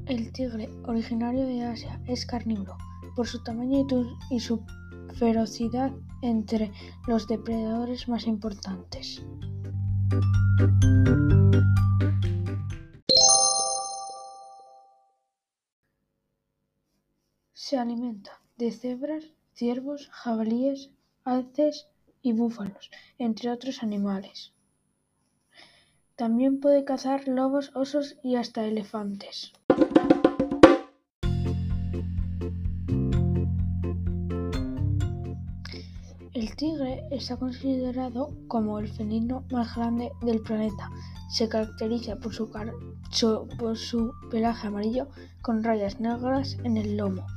El tigre, originario de Asia, es carnívoro. Por su tamaño y su ferocidad entre los depredadores más importantes. Se alimenta de cebras, ciervos, jabalíes, alces y búfalos, entre otros animales. También puede cazar lobos, osos y hasta elefantes. El tigre está considerado como el felino más grande del planeta. Se caracteriza por su pelaje amarillo con rayas negras en el lomo.